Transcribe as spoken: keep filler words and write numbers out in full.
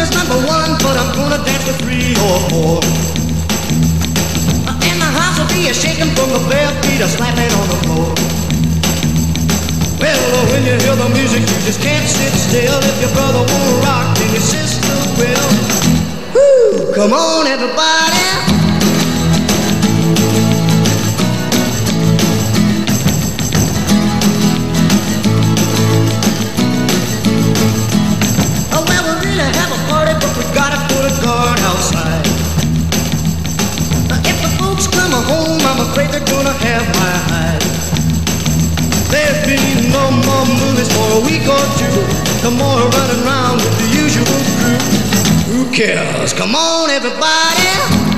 is number one, but I'm gonna dance with three or four. And the house will be a shaking from the bare feet a slapping on the floor. Well, when you hear the music, you just can't sit still. If your brother won't rock, then your sister will. Woo! Come on, everybody. Oh, well, we really have a party, but we gotta put a guard outside. If the folks come home, I'm afraid they're gonna have my hide. There'll be no more movies for a week or two. No more running around with the usual crew. Who cares? Come on, everybody.